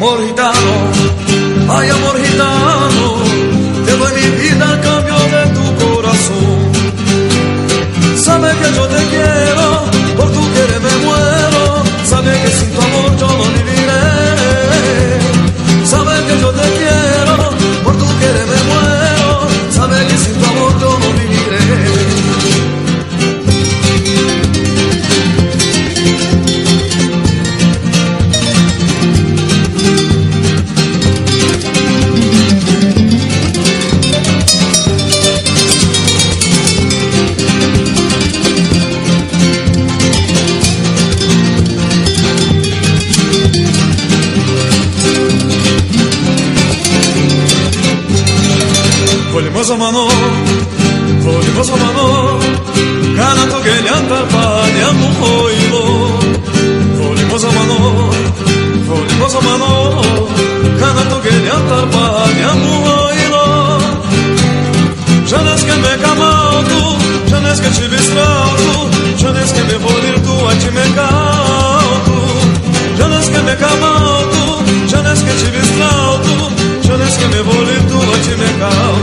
amor gitano, ay amor gitano, te doy mi vida al cambio de tu corazón. Sabes que yo te quiero, por tu querer me muero, sabes que sin tu amor yo no viviré. Sabes que yo te quiero, por tu querer me muero, sabes que sin tu amor yo no viviré. Volvimos a mano, canato que le antarpañamos oído. Volvimos a mano, canato que le antarpañamos oído. Já não és que me camau tu, já não és que te bistrau tu, já não és que me volir tu, a te me cau tu. Já não és que me camau tu, já não és que te bistrau tu, já não és que me volir tu, a te me cau.